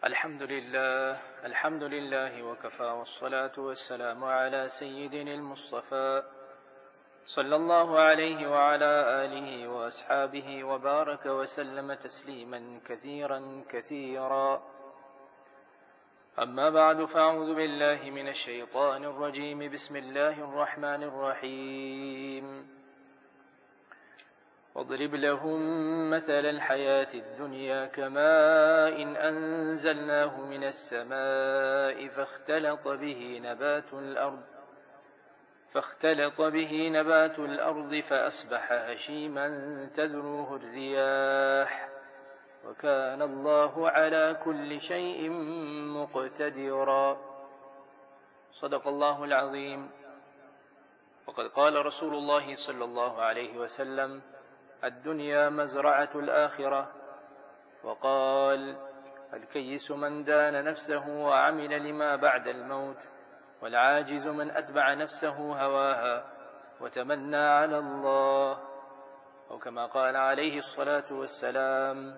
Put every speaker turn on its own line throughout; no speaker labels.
الحمد لله وكفى والصلاة والسلام على سيدنا المصطفى صلى الله عليه وعلى آله وأصحابه وبارك وسلم تسليما كثيرا كثيرا. أما بعد، فأعوذ بالله من الشيطان الرجيم. بسم الله الرحمن الرحيم. واضرب لهم مثل الحياة الدنيا كماء أنزلناه من السماء فاختلط به نبات الأرض فأصبح هشيما تذروه الرياح وكان الله على كل شيء مقتدرا. صدق الله العظيم. وقد قال رسول الله صلى الله عليه وسلم: الدنيا مزرعة الآخرة. وقال: الكيس من دان نفسه وعمل لما بعد الموت، والعاجز من أتبع نفسه هواها وتمنى على الله. أو كما قال عليه الصلاة والسلام.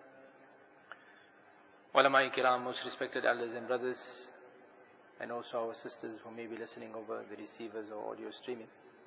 Ulama Kiram, most respected elders and brothers, and also our sisters who may be listening over the receivers or audio streaming.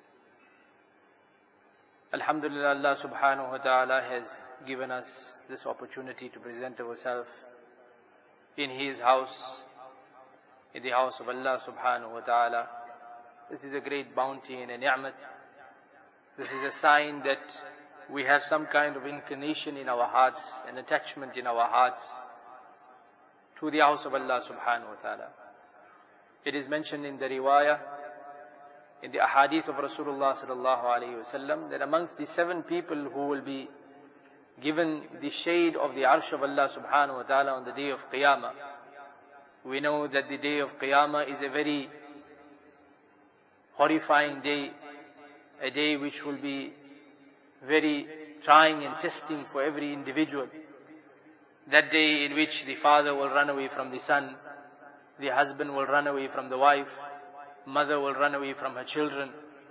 Alhamdulillah, Allah subhanahu wa ta'ala has given us this opportunity to present ourselves in His house, in the house of Allah subhanahu wa ta'ala. This is a great bounty and a ni'mat. This is a sign that we have some kind of inclination in our hearts, an attachment in our hearts to the house of Allah subhanahu wa ta'ala. It is mentioned in the riwayah, in the ahadith of Rasulullah sallallahu alayhi wasallam, that amongst the 7 people who will be given the shade of the arsh of Allah subhanahu wa ta'ala on the day of Qiyamah. We know that the day of Qiyamah is a very horrifying day, a day which will be very trying and testing for every individual. That day in which the father will run away from the son, the husband will run away from the wife, mother will run away from her children.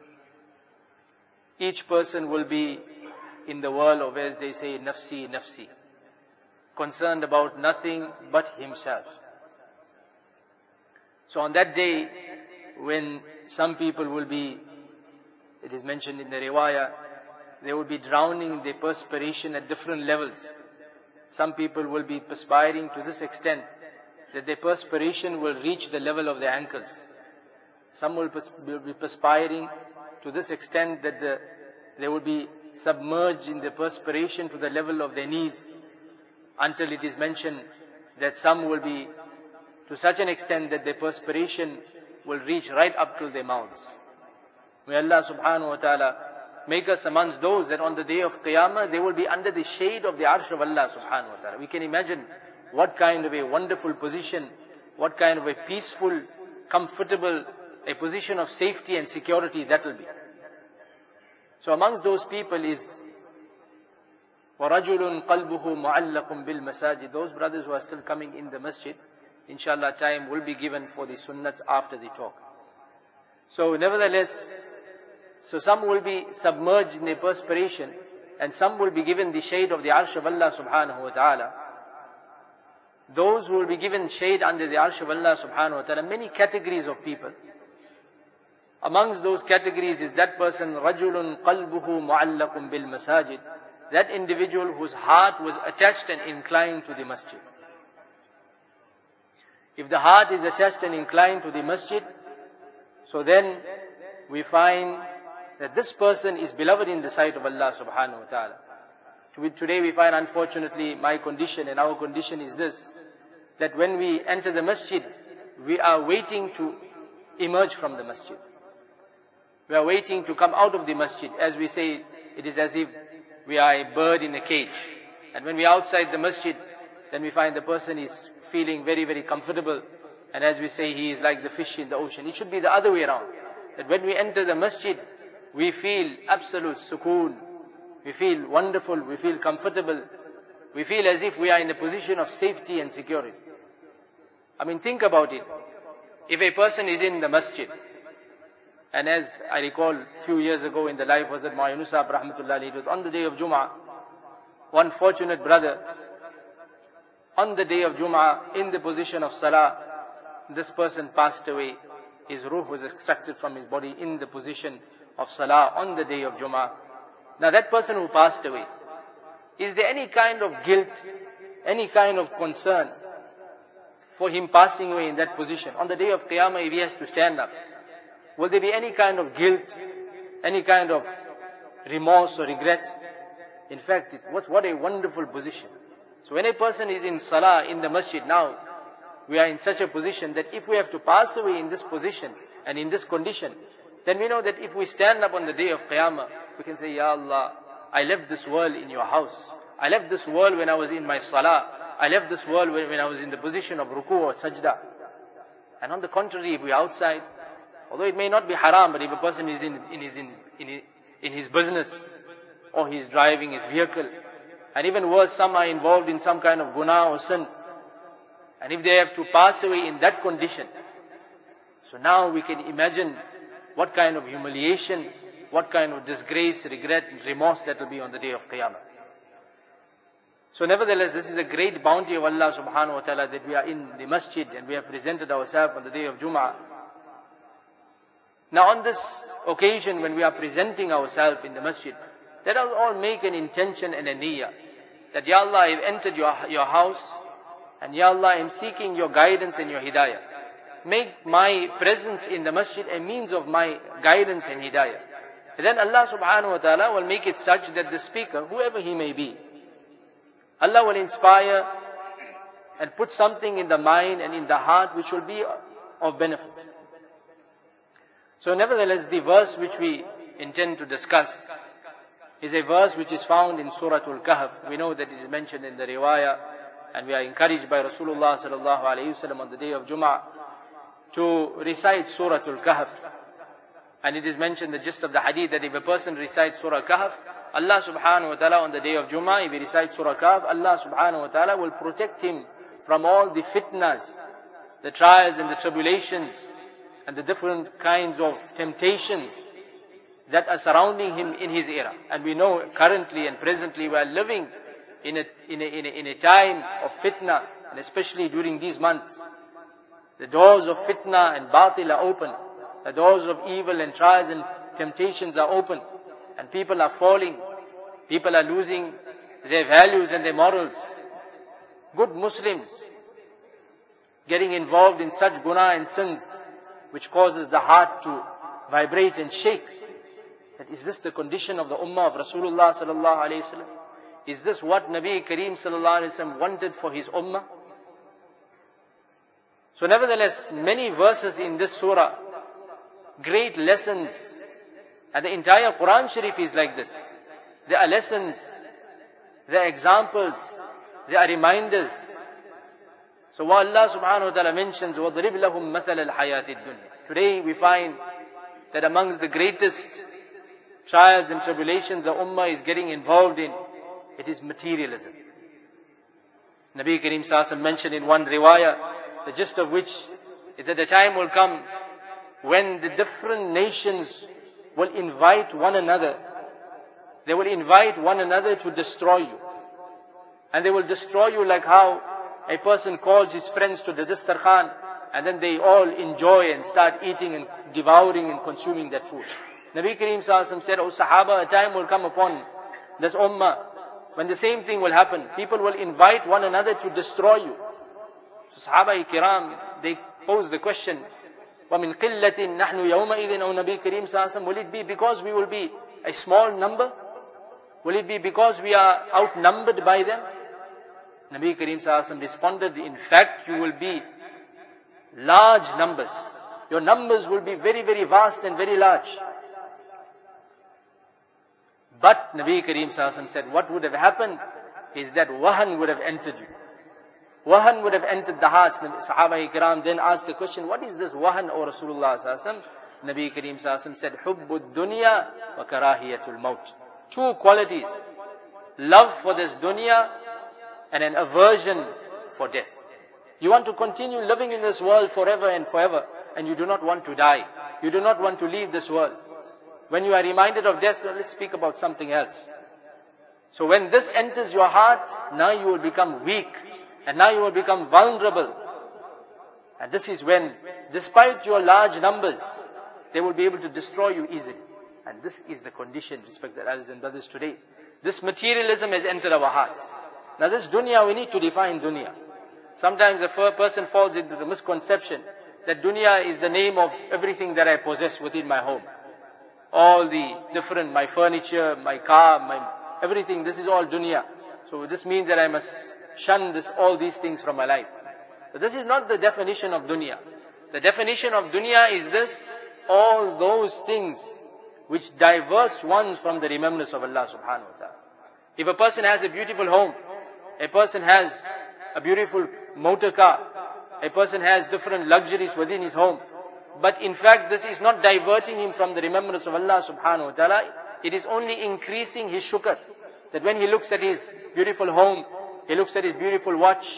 Each person will be in the world of, as they say, nafsi, nafsi, concerned about nothing but himself. So on that day, when some people will be, it is mentioned in the riwayah, they will be drowning their perspiration at different levels. Some people will be perspiring to this extent that their perspiration will reach the level of their ankles. Some will be perspiring to this extent that they will be submerged in the perspiration to the level of their knees, until it is mentioned that some will be to such an extent that their perspiration will reach right up to their mouths. May Allah subhanahu wa ta'ala make us amongst those that on the day of Qiyamah they will be under the shade of the arsh of Allah subhanahu wa ta'ala. We can imagine what kind of a wonderful position, what kind of a peaceful, comfortable, a position of safety and security that will be. So amongst those people is وَرَجُلٌ قَلْبُهُ مُعَلَّقٌ بِالْمَسَاجِدِ. Those brothers who are still coming in the masjid, inshallah time will be given for the sunnats after the talk. So nevertheless, so some will be submerged in their perspiration and some will be given the shade of the arsh of Allah subhanahu wa ta'ala. Those who will be given shade under the arsh of Allah subhanahu wa ta'ala, many categories of people. Amongst those categories is that person, رَجُلٌ قَلْبُهُ مُعَلَّقٌ بِالْمَسَاجِدِ, that individual whose heart was attached and inclined to the masjid. If the heart is attached and inclined to the masjid, so then we find that this person is beloved in the sight of Allah subhanahu wa ta'ala. Today we find, unfortunately, my condition and our condition is this, that when we enter the masjid, we are waiting to emerge from the masjid. We are waiting to come out of the masjid. As we say, it is as if we are a bird in a cage. And when we are outside the masjid, then we find the person is feeling very, very comfortable. And as we say, he is like the fish in the ocean. It should be the other way around. That when we enter the masjid, we feel absolute sukoon. We feel wonderful. We feel comfortable. We feel as if we are in a position of safety and security. I mean, think about it. If a person is in the masjid, and as I recall a few years ago in the life was at Ma'ayun Sahib rahmatullah alayhi, it was on the day of Jum'ah, one fortunate brother, on the day of Jum'ah, in the position of Salah, this person passed away. His ruh was extracted from his body in the position of Salah on the day of Jum'ah. Now that person who passed away, is there any kind of guilt, any kind of concern for him passing away in that position? On the day of Qiyamah, if he has to stand up, will there be any kind of guilt, any kind of remorse or regret? In fact, what a wonderful position. So when a person is in Salah, in the masjid now, we are in such a position that if we have to pass away in this position and in this condition, then we know that if we stand up on the day of Qiyamah, we can say, Ya Allah, I left this world in your house. I left this world when I was in my Salah. I left this world when I was in the position of ruku or sajda. And on the contrary, if we are outside, although it may not be haram, but if a person is in his business, or he is driving his vehicle, and even worse, some are involved in some kind of guna or sin, and if they have to pass away in that condition, so now we can imagine what kind of humiliation, what kind of disgrace, regret, remorse that will be on the day of Qiyamah. So nevertheless, this is a great bounty of Allah subhanahu wa ta'ala that we are in the masjid and we have presented ourselves on the day of Jum'ah. Now on this occasion when we are presenting ourselves in the masjid, let us all make an intention and a niyyah that, Ya Allah, I have entered your house, and Ya Allah, I am seeking your guidance and your hidayah. Make my presence in the masjid a means of my guidance and hidayah. And then Allah subhanahu wa ta'ala will make it such that the speaker, whoever he may be, Allah will inspire and put something in the mind and in the heart which will be of benefit. So nevertheless, the verse which we intend to discuss is a verse which is found in Surah Al-Kahf. We know that it is mentioned in the riwayah, and we are encouraged by Rasulullah sallallahu alayhi wasallam on the day of Jum'ah to recite Surah Al-Kahf. And it is mentioned, the gist of the hadith, that if a person recites Surah Kahf, Allah subhanahu wa ta'ala on the day of Jum'ah, if he recites Surah Kahf, Allah subhanahu wa ta'ala will protect him from all the fitnas, the trials and the tribulations, and the different kinds of temptations that are surrounding him in his era. And we know currently and presently we are living in a time of fitna, and especially during these months. The doors of fitna and batil are open. The doors of evil and trials and temptations are open. And people are falling. People are losing their values and their morals. Good Muslims getting involved in such guna and sins which causes the heart to vibrate and shake. That is this the condition of the ummah of Rasulullah sallallahu alayhi wasallam? Is this what Nabi Kareem sallallahu alayhi wasallam wanted for his ummah? So nevertheless, many verses in this surah, great lessons, and the entire Quran Sharif is like this. There are lessons, there are examples, there are reminders. So what Allah subhanahu wa ta'ala mentions, وَضْرِبْ لَهُمْ مَثَلَ الْحَيَاةِ الدُّنْيَا. Today we find that amongst the greatest trials and tribulations the ummah is getting involved in, it is materialism. Nabi Kareem sallallahu alayhi wa sallam mentioned in one riwayah, the gist of which is that the time will come when the different nations will invite one another. They will invite one another to destroy you. And they will destroy you like how a person calls his friends to the Dastarkhan, and then they all enjoy and start eating and devouring and consuming that food. Nabi Kareem sallallahu alayhi wa sallam said, O Sahaba, a time will come upon this ummah when the same thing will happen. People will invite one another to destroy you. So Sahaba-i-Kiram, they pose the question, وَمِنْ قِلَّةٍ نَحْنُ يَوْمَئِذٍ O Nabi Kareem sallallahu alayhi wa sallam, will it be because we will be a small number? Will it be because we are outnumbered by them? Nabi Kareem sallallahu alayhi wa sallam responded, in fact, you will be large numbers. Your numbers will be very, very vast and very large. But Nabi Kareem sallallahu alayhi wa sallam said, what would have happened is that wahan would have entered you. Wahan would have entered the hearts. Sahaba-i-Kiram then asked the question, what is this wahan, O Rasulullah sallallahu alayhi wa sallam? Nabi Kareem sallallahu alayhi wa sallam said, Hubbud dunya wa karahiyatul maut. Two qualities. Love for this dunya and an aversion for death. You want to continue living in this world forever and forever, and you do not want to die. You do not want to leave this world. When you are reminded of death, let's speak about something else. So when this enters your heart, now you will become weak. And now you will become vulnerable. And this is when, despite your large numbers, they will be able to destroy you easily. And this is the condition, respected elders and brothers, today. This materialism has entered our hearts. Now this dunya, we need to define dunya. Sometimes a person falls into the misconception that dunya is the name of everything that I possess within my home. All the different, my furniture, my car, everything, this is all dunya. So this means that I must shun all these things from my life. But this is not the definition of dunya. The definition of dunya is this: all those things which diverts one from the remembrance of Allah subhanahu wa ta'ala. If a person has a beautiful home, a person has a beautiful motor car, a person has different luxuries within his home, but in fact this is not diverting him from the remembrance of Allah subhanahu wa ta'ala, it is only increasing his shukr. That when he looks at his beautiful home, he looks at his beautiful watch,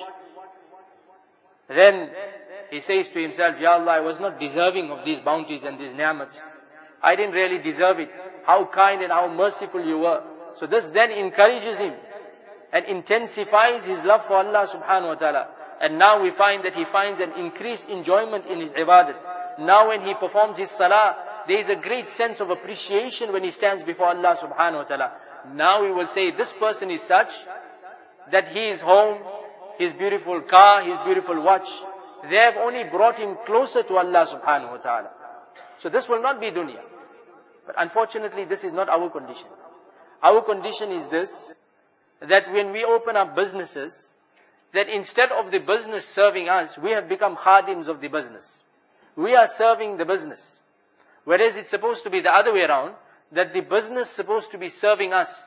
then he says to himself, Ya Allah, I was not deserving of these bounties and these ni'mats. I didn't really deserve it. How kind and how merciful you were. So this then encourages him and intensifies his love for Allah subhanahu wa ta'ala. And now we find that he finds an increased enjoyment in his ibadat. Now when he performs his salah, there is a great sense of appreciation when he stands before Allah subhanahu wa ta'ala. Now we will say this person is such that his home, his beautiful car, his beautiful watch, they have only brought him closer to Allah subhanahu wa ta'ala. So this will not be dunya. But unfortunately this is not our condition. Our condition is this, that when we open up businesses, that instead of the business serving us, we have become khadims of the business. We are serving the business. Whereas it's supposed to be the other way around, that the business is supposed to be serving us.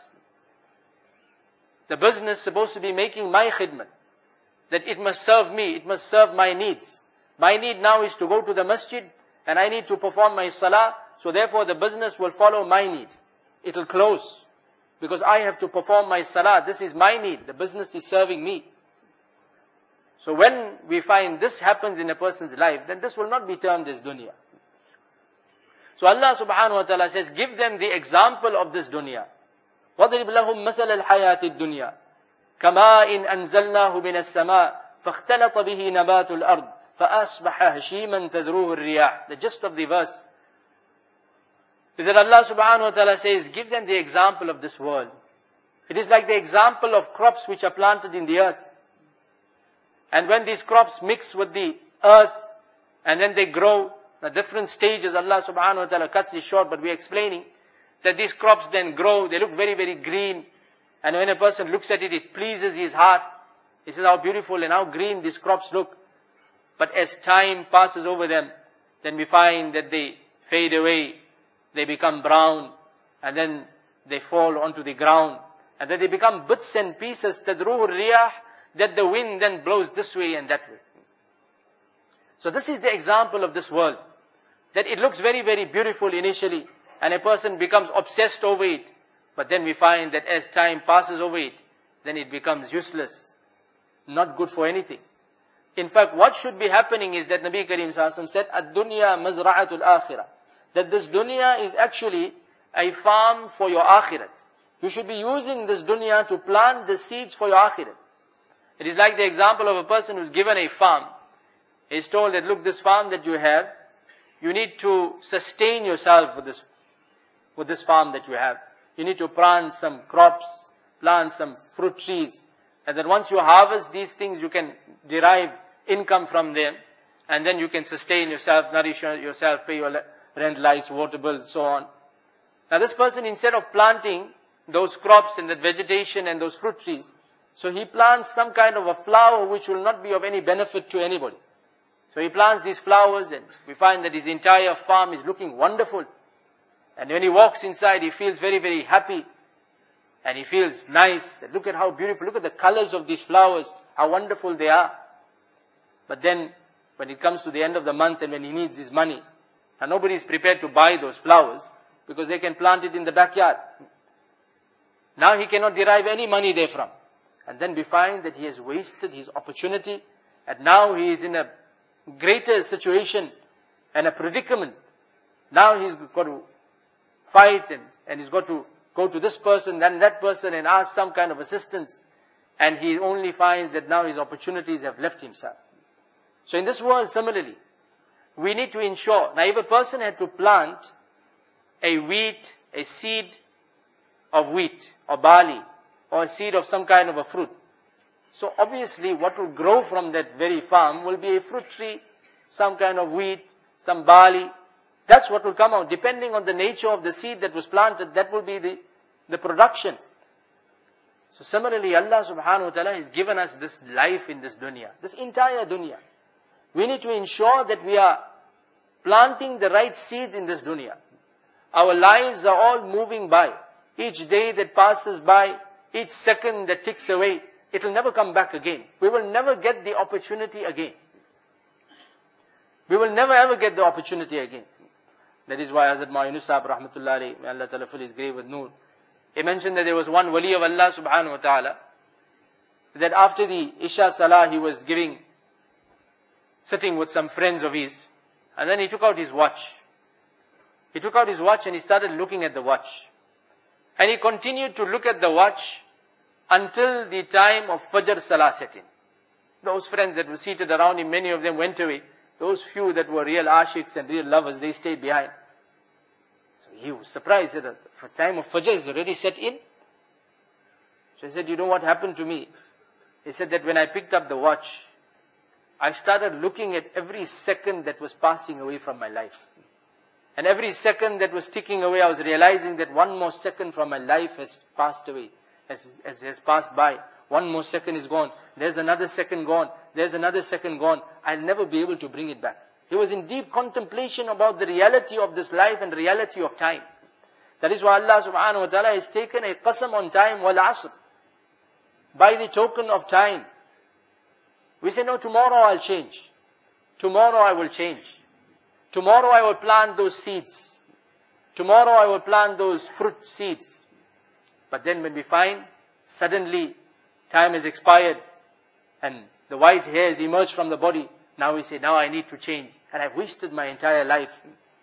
The business is supposed to be making my khidmat. That it must serve me, it must serve my needs. My need now is to go to the masjid, and I need to perform my salah, so therefore the business will follow my need. It will close. Because I have to perform my salah, this is my need, the business is serving me. So when we find this happens in a person's life, then this will not be termed as dunya. So Allah subhanahu wa ta'ala says, give them the example of this dunya. وَضْرِبْ لَهُمْ مَثَلَ الْحَيَاةِ الدُّنْيَا كَمَاءٍ أَنزَلْنَاهُ مِنَ السَّمَاءِ فَاخْتَلَطَ بِهِ نَبَاتُ الْأَرْضِ فَأَصْبَحَ هَشِيمًا تَذْرُوهُ الرِّيَاحُ. The gist of the verse is that Allah subhanahu wa ta'ala says, give them the example of this world. It is like the example of crops which are planted in the earth. And when these crops mix with the earth, and then they grow, the different stages, Allah subhanahu wa ta'ala cuts it short, but we are explaining that these crops then grow, they look very, very green. And when a person looks at it, it pleases his heart. He says how beautiful and how green these crops look. But as time passes over them, then we find that they fade away, they become brown, and then they fall onto the ground. And then they become bits and pieces, تَدْرُوهُ الرِّيَاحُ, that the wind then blows this way and that way. So this is the example of this world. That it looks very, very beautiful initially, and a person becomes obsessed over it. But then we find that as time passes over it, then it becomes useless, not good for anything. In fact, what should be happening is that Nabi Kareem Sallallahu Alaihi Wasallam said, "Ad-dunya mazra'atul akhirah." That this dunya is actually a farm for your akhirat. You should be using this dunya to plant the seeds for your akhirat. It is like the example of a person who's given a farm. He is told that, look, this farm that you have, you need to sustain yourself with this farm that you have. You need to plant some crops, plant some fruit trees, and then once you harvest these things, you can derive income from them, and then you can sustain yourself, nourish yourself, pay your rent, lights, water bill, so on. Now this person, instead of planting those crops and that vegetation and those fruit trees, so he plants some kind of a flower which will not be of any benefit to anybody. So he plants these flowers, and we find that his entire farm is looking wonderful. And when he walks inside, he feels very, very happy. And he feels nice. Look at how beautiful, look at the colors of these flowers, how wonderful they are. But then, when it comes to the end of the month and when he needs his money, and nobody is prepared to buy those flowers, because they can plant it in the backyard. Now he cannot derive any money therefrom. And then we find that he has wasted his opportunity, and now he is in a greater situation and a predicament. Now he's got to fight and he's got to go to this person and that person and ask some kind of assistance. and he only finds that now his opportunities have left himself. So in this world, similarly, we need to ensure, now if a person had to plant a seed of wheat or barley, or a seed of some kind of a fruit, so obviously what will grow from that very farm will be a fruit tree, some kind of wheat, some barley. That's what will come out. Depending on the nature of the seed that was planted, that will be the production. So similarly, Allah subhanahu wa ta'ala has given us this life in this dunya, this entire dunya. We need to ensure that we are planting the right seeds in this dunya. Our lives are all moving by. Each day that passes by, each second that ticks away, it will never come back again. We will never get the opportunity again. We will never ever get the opportunity again. That is why Hazrat Ma'in Sahib rahmatullah alayhi, may Allah ta'ala fill his grave with noor, he mentioned that there was one wali of Allah subhanahu wa ta'ala, that after the Isha Salah he was sitting with some friends of his, and then he took out his watch. He took out his watch and he started looking at the watch. And he continued to look at the watch until the time of Fajr Salah set in. Those friends that were seated around him, many of them went away. Those few that were real ashiks and real lovers, they stayed behind. So he was surprised that the time of Fajr is already set in. So he said, you know what happened to me? He said that when I picked up the watch, I started looking at every second that was passing away from my life. And every second that was ticking away, I was realizing that one more second from my life has passed away, has passed by. One more second is gone. There's another second gone. There's another second gone. I'll never be able to bring it back. He was in deep contemplation about the reality of this life and the reality of time. That is why Allah subhanahu wa ta'ala has taken a qasam on time, wal asr. By the token of time. We say, no, tomorrow I'll change. Tomorrow I will change. Tomorrow I will plant those seeds. Tomorrow I will plant those fruit seeds. But then when we find, suddenly, time has expired, and the white hairs emerge from the body, now we say, now I need to change, and I've wasted my entire life.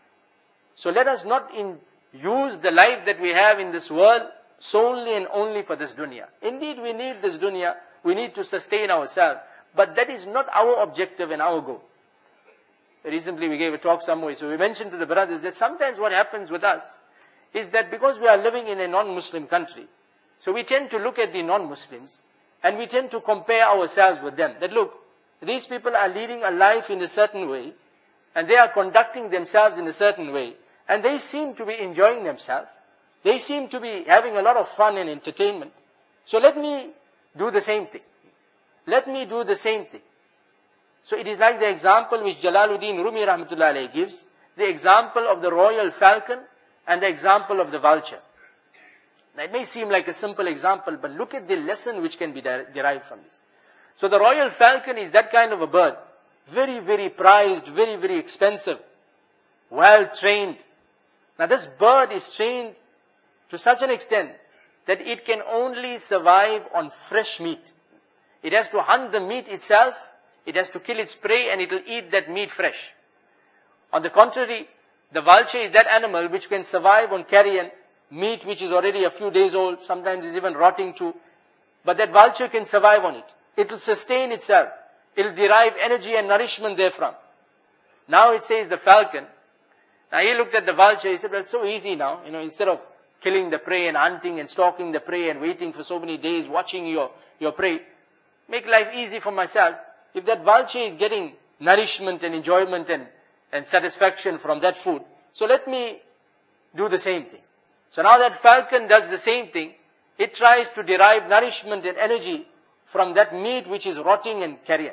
So let us not use the life that we have in this world solely and only for this dunya. Indeed, we need this dunya, we need to sustain ourselves, but that is not our objective and our goal. Recently we gave a talk somewhere, so we mentioned to the brothers that sometimes what happens with us is that because we are living in a non-Muslim country, so we tend to look at the non-Muslims and we tend to compare ourselves with them. That look, these people are leading a life in a certain way and they are conducting themselves in a certain way and they seem to be enjoying themselves. They seem to be having a lot of fun and entertainment. So let me do the same thing. Let me do the same thing. So it is like the example which Jalaluddin Rumi rahmatullah alayhi gives, the example of the royal falcon and the example of the vulture. Now it may seem like a simple example, but look at the lesson which can be derived from this. So the royal falcon is that kind of a bird, very, very prized, very, very expensive, well trained. Now this bird is trained to such an extent that it can only survive on fresh meat. It has to hunt the meat itself, it has to kill its prey, and it will eat that meat fresh. On the contrary, the vulture is that animal which can survive on carrion, meat which is already a few days old, sometimes is even rotting too. But that vulture can survive on it. It will sustain itself. It will derive energy and nourishment therefrom. Now it says the falcon. Now he looked at the vulture, he said, well, it's so easy now. Instead of killing the prey and hunting and stalking the prey and waiting for so many days, watching your prey, make life easy for myself. If that vulture is getting nourishment and enjoyment and satisfaction from that food, so let me do the same thing. So now that falcon does the same thing. It tries to derive nourishment and energy from that meat which is rotting and carrion.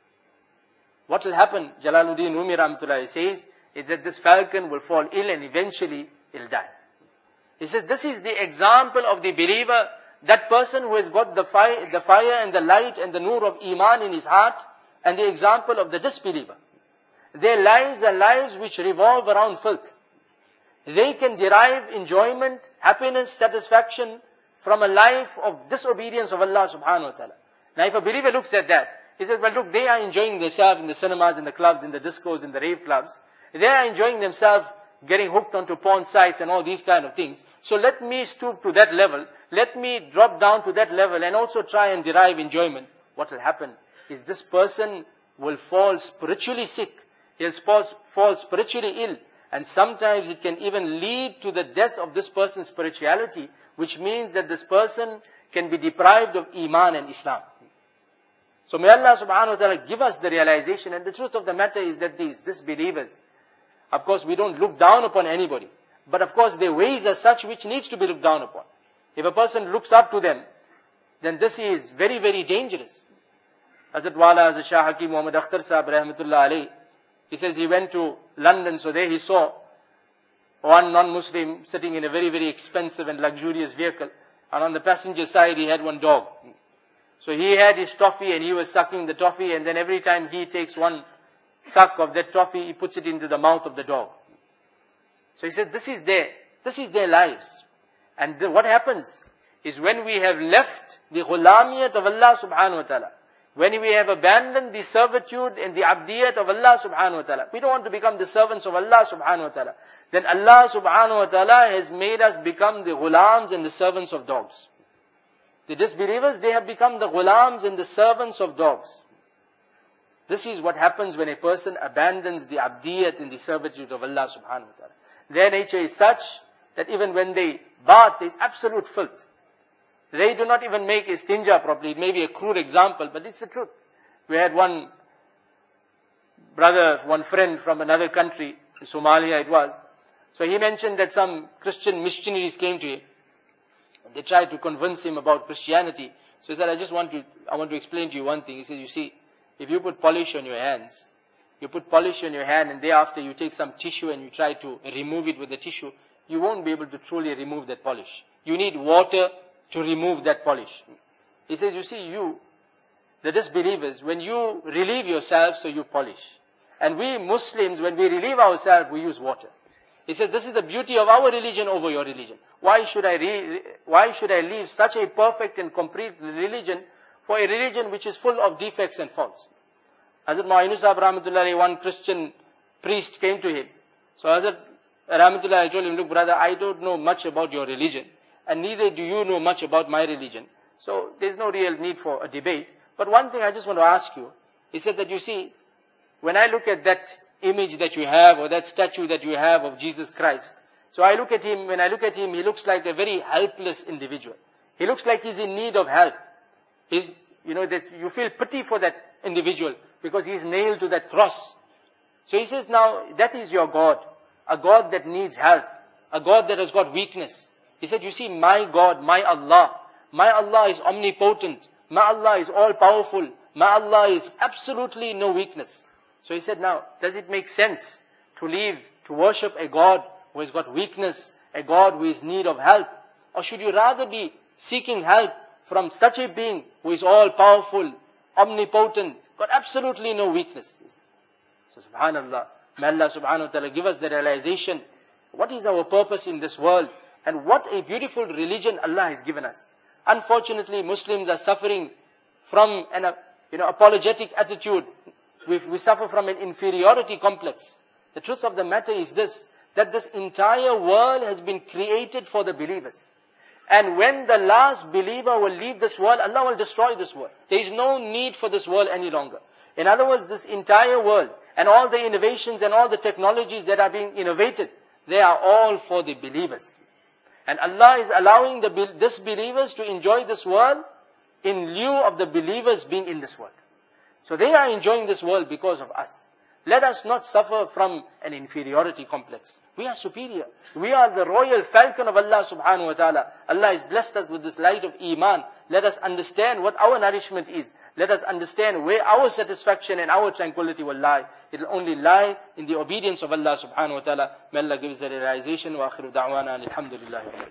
What will happen, Jalaluddin Rumi rahmatullah says, is that this falcon will fall ill and eventually it'll die. He says this is the example of the believer, that person who has got the fire and the light and the nur of Iman in his heart, and the example of the disbeliever. Their lives are lives which revolve around filth. They can derive enjoyment, happiness, satisfaction from a life of disobedience of Allah subhanahu wa ta'ala. Now if a believer looks at that, he says, well look, they are enjoying themselves in the cinemas, in the clubs, in the discos, in the rave clubs. They are enjoying themselves getting hooked onto porn sites and all these kind of things. So let me stoop to that level. Let me drop down to that level and also try and derive enjoyment. What will happen is this person will fall spiritually sick. He'll fall spiritually ill. And sometimes it can even lead to the death of this person's spirituality, which means that this person can be deprived of Iman and Islam. So may Allah subhanahu wa ta'ala give us the realization. And the truth of the matter is that these disbelievers, of course we don't look down upon anybody, but of course their ways are such which needs to be looked down upon. If a person looks up to them, then this is very, very dangerous. Hazrat Wala, Hazrat Shah Hakim Muhammad Akhtar Sahib Rahmatullah Alayhi, he says he went to London, so there he saw one non-Muslim sitting in a very, very expensive and luxurious vehicle, and on the passenger side he had one dog. So he had his toffee and he was sucking the toffee, and then every time he takes one suck of that toffee, he puts it into the mouth of the dog. So he said, this is their lives. And what happens is when we have left the ghulamiyat of Allah subhanahu wa ta'ala, when we have abandoned the servitude and the abdiyat of Allah subhanahu wa ta'ala, we don't want to become the servants of Allah subhanahu wa ta'ala, then Allah subhanahu wa ta'ala has made us become the ghulams and the servants of dogs. The disbelievers, they have become the ghulams and the servants of dogs. This is what happens when a person abandons the abdiyat and the servitude of Allah subhanahu wa ta'ala. Their nature is such that even when they bath, there is absolute filth. They do not even make istinja properly. It may be a crude example, but it's the truth. We had one brother, one friend from another country, Somalia it was. So he mentioned that some Christian missionaries came to him. They tried to convince him about Christianity. So he said, I want to explain to you one thing. He said, you see, if you put polish on your hands, and thereafter you take some tissue and you try to remove it with the tissue, you won't be able to truly remove that polish. You need water to remove that polish. He says, you see, you, the disbelievers, when you relieve yourself, so you polish. And we Muslims, when we relieve ourselves, we use water. He says, this is the beauty of our religion over your religion. Why should I leave such a perfect and complete religion for a religion which is full of defects and faults? Hazrat Ma'inu Sahib Rahmatullah, one Christian priest came to him. So Hazrat Rahmatullah told him, look brother, I don't know much about your religion, and neither do you know much about my religion. So there's no real need for a debate. But one thing I just want to ask you, he said that you see, when I look at that image that you have, or that statue that you have of Jesus Christ, so when I look at him, he looks like a very helpless individual. He looks like he's in need of help. That you feel pity for that individual because he's nailed to that cross. So he says, now that is your God, a God that needs help, a God that has got weakness. He said, you see, my God, my Allah is omnipotent, my Allah is all powerful, my Allah is absolutely no weakness. So he said, now, does it make sense to worship a God who has got weakness, a God who is in need of help? Or should you rather be seeking help from such a being who is all powerful, omnipotent, got absolutely no weakness? So subhanallah, may Allah subhanahu wa ta'ala give us the realization, what is our purpose in this world? And what a beautiful religion Allah has given us. Unfortunately, Muslims are suffering from an apologetic attitude. We suffer from an inferiority complex. The truth of the matter is this, that this entire world has been created for the believers. And when the last believer will leave this world, Allah will destroy this world. There is no need for this world any longer. In other words, this entire world and all the innovations and all the technologies that are being innovated, they are all for the believers. And Allah is allowing the disbelievers to enjoy this world in lieu of the believers being in this world. So they are enjoying this world because of us. Let us not suffer from an inferiority complex. We are superior. We are the royal falcon of Allah subhanahu wa ta'ala. Allah has blessed us with this light of Iman. Let us understand what our nourishment is. Let us understand where our satisfaction and our tranquility will lie. It will only lie in the obedience of Allah subhanahu wa ta'ala. May Allah give us the realization. Wa akhiru da'wana alhamdulillahi.